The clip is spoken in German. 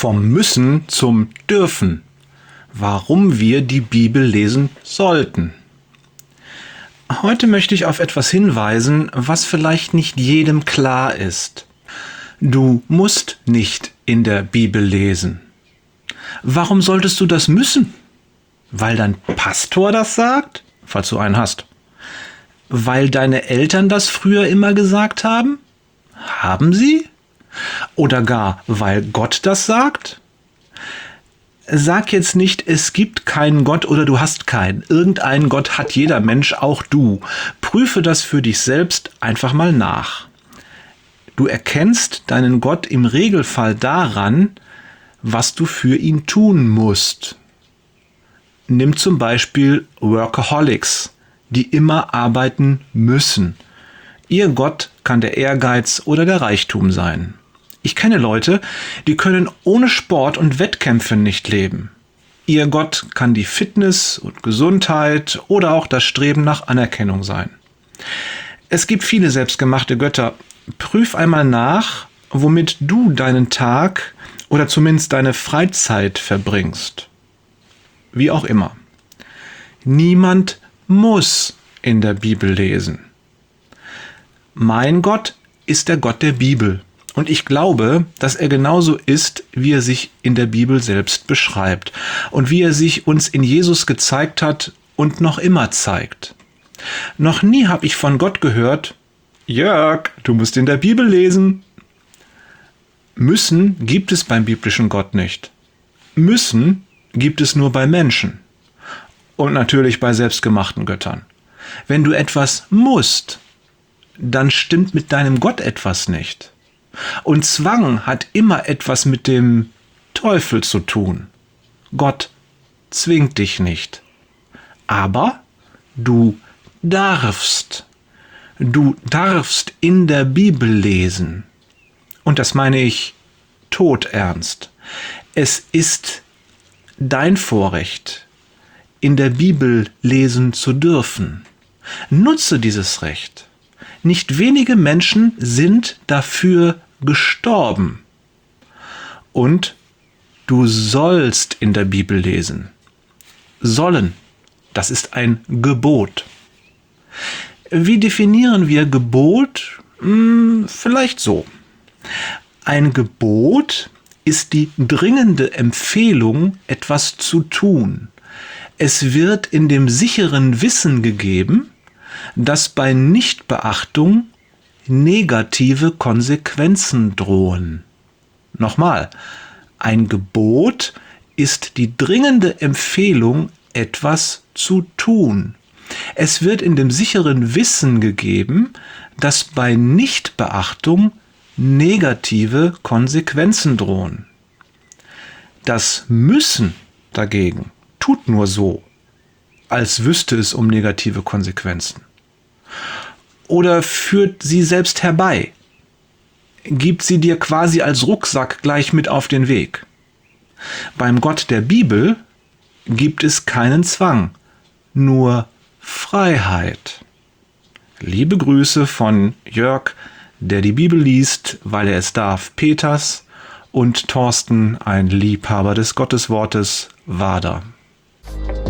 Vom Müssen zum Dürfen. Warum wir die Bibel lesen sollten. Heute möchte ich auf etwas hinweisen, was vielleicht nicht jedem klar ist. Du musst nicht in der Bibel lesen. Warum solltest du das müssen? Weil dein Pastor das sagt, falls du einen hast. Weil deine Eltern das früher immer gesagt haben? Haben sie? Oder gar, weil Gott das sagt? Sag jetzt nicht, es gibt keinen Gott oder du hast keinen. Irgendeinen Gott hat jeder Mensch, auch du. Prüfe das für dich selbst einfach mal nach. Du erkennst deinen Gott im Regelfall daran, was du für ihn tun musst. Nimm zum Beispiel Workaholics, die immer arbeiten müssen. Ihr Gott kann der Ehrgeiz oder der Reichtum sein. Ich kenne Leute, die können ohne Sport und Wettkämpfe nicht leben. Ihr Gott kann die Fitness und Gesundheit oder auch das Streben nach Anerkennung sein. Es gibt viele selbstgemachte Götter. Prüf einmal nach, womit du deinen Tag oder zumindest deine Freizeit verbringst. Wie auch immer. Niemand muss in der Bibel lesen. Mein Gott ist der Gott der Bibel. Und ich glaube, dass er genauso ist, wie er sich in der Bibel selbst beschreibt und wie er sich uns in Jesus gezeigt hat und noch immer zeigt. Noch nie habe ich von Gott gehört, Jörg, du musst in der Bibel lesen. Müssen gibt es beim biblischen Gott nicht. Müssen gibt es nur bei Menschen und natürlich bei selbstgemachten Göttern. Wenn du etwas musst, dann stimmt mit deinem Gott etwas nicht. Und Zwang hat immer etwas mit dem Teufel zu tun. Gott zwingt dich nicht. Aber du darfst. Du darfst in der Bibel lesen. Und das meine ich todernst. Es ist dein Vorrecht, in der Bibel lesen zu dürfen. Nutze dieses Recht. Nicht wenige Menschen sind dafür gestorben. Und du sollst in der Bibel lesen. Sollen, das ist ein Gebot. Wie definieren wir Gebot? Vielleicht so. Ein Gebot ist die dringende Empfehlung, etwas zu tun. Es wird in dem sicheren Wissen gegeben, dass bei Nichtbeachtung negative Konsequenzen drohen. Nochmal, ein Gebot ist die dringende Empfehlung, etwas zu tun. Es wird in dem sicheren Wissen gegeben, dass bei Nichtbeachtung negative Konsequenzen drohen. Das Müssen dagegen tut nur so, als wüsste es um negative Konsequenzen. Oder führt sie selbst herbei, gibt sie dir quasi als Rucksack gleich mit auf den Weg. Beim Gott der Bibel gibt es keinen Zwang, nur Freiheit. Liebe Grüße von Jörg, der die Bibel liest, weil er es darf, Peters, und Thorsten, ein Liebhaber des Gotteswortes, Wader.